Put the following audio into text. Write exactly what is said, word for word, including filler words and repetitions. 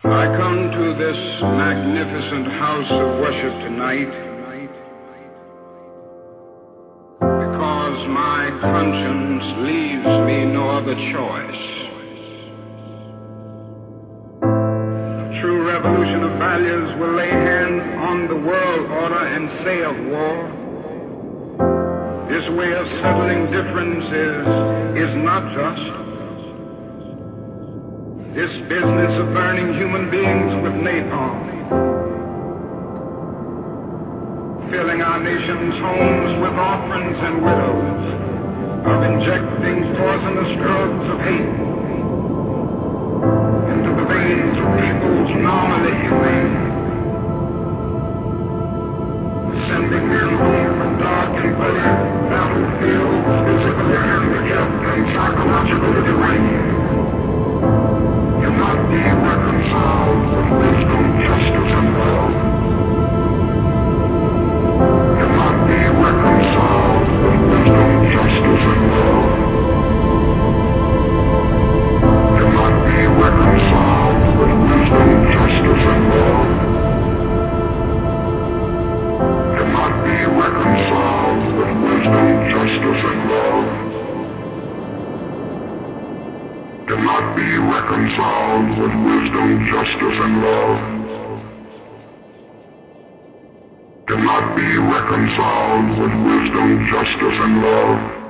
I come to this magnificent house of worship tonight because my conscience leaves me no other choice. A true revolution of values will lay hand on the world order and say of war, this way of settling differences is not just. This business of burning human beings with napalm, filling our nation's homes with orphans and widows, of injecting poisonous drugs of hate into the veins of peoples normally humane, sending men home from dark and bloody battlefields, physically handicapped and psychologically deranged. Cannot be reconciled with wisdom, justice, and love. Cannot be reconciled with wisdom, justice, and love. Cannot be reconciled with wisdom, justice, and love. Cannot be reconciled with wisdom, justice, and love. Cannot be reconciled with wisdom, justice, and love. Cannot be reconciled with wisdom, justice, and love.